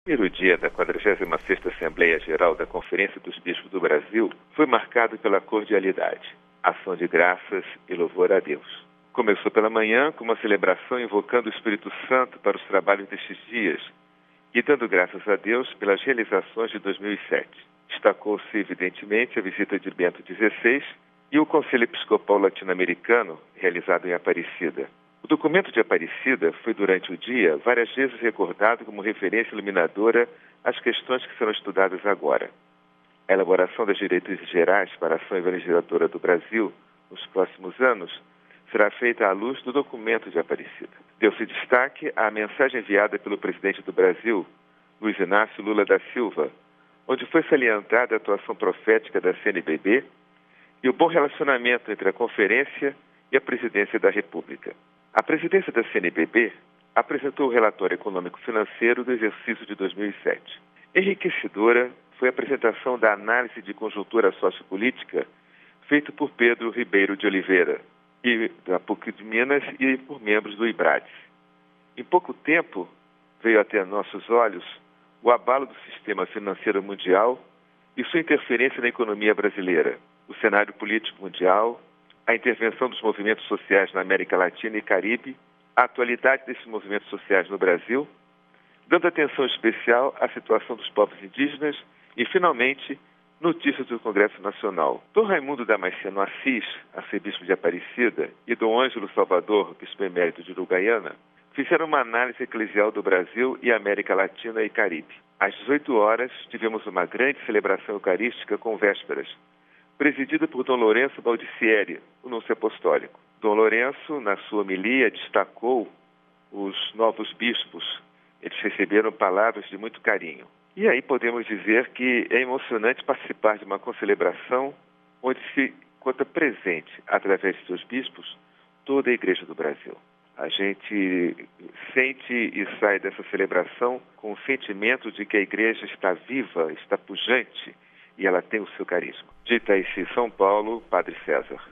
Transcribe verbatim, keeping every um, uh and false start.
O primeiro dia da quadragésima sexta Assembleia Geral da Conferência dos Bispos do Brasil foi marcado pela cordialidade, ação de graças e louvor a Deus. Começou pela manhã com uma celebração invocando o Espírito Santo para os trabalhos destes dias e dando graças a Deus pelas realizações de dois mil e sete. Destacou-se, evidentemente, a visita de Bento dezesseis e o Conselho Episcopal Latino-Americano, realizado em Aparecida. O documento de Aparecida foi, durante o dia, várias vezes recordado como referência iluminadora às questões que serão estudadas agora. A elaboração das diretrizes gerais para a ação evangelizadora do Brasil nos próximos anos será feita à luz do documento de Aparecida. Deu-se destaque à mensagem enviada pelo presidente do Brasil, Luiz Inácio Lula da Silva, onde foi salientada a atuação profética da C N B B e o bom relacionamento entre a Conferência e a Presidência da República. A presidência da C N B B apresentou o relatório econômico-financeiro do exercício de dois mil e sete. Enriquecedora foi a apresentação da análise de conjuntura sociopolítica feita por Pedro Ribeiro de Oliveira, e da PUC de Minas e por membros do IBRADES. Em pouco tempo, veio até nossos olhos o abalo do sistema financeiro mundial e sua interferência na economia brasileira, o cenário político mundial, a intervenção dos movimentos sociais na América Latina e Caribe, a atualidade desses movimentos sociais no Brasil, dando atenção especial à situação dos povos indígenas e, finalmente, notícias do Congresso Nacional. Dom Raimundo Damasceno Assis, arcebispo de Aparecida, e Dom Ângelo Salvador, bispo emérito de Uruguaiana, fizeram uma análise eclesial do Brasil e América Latina e Caribe. Às dezoito horas, tivemos uma grande celebração eucarística com vésperas, presidida por Dom Lourenço Baldicieri, o núncio apostólico. Dom Lourenço, na sua homilia, destacou os novos bispos. Eles receberam palavras de muito carinho. E aí podemos dizer que é emocionante participar de uma concelebração onde se conta presente, através de seus bispos, toda a Igreja do Brasil. A gente sente e sai dessa celebração com o sentimento de que a Igreja está viva, está pujante e ela tem o seu carisma. De Itaici, São Paulo, Padre César.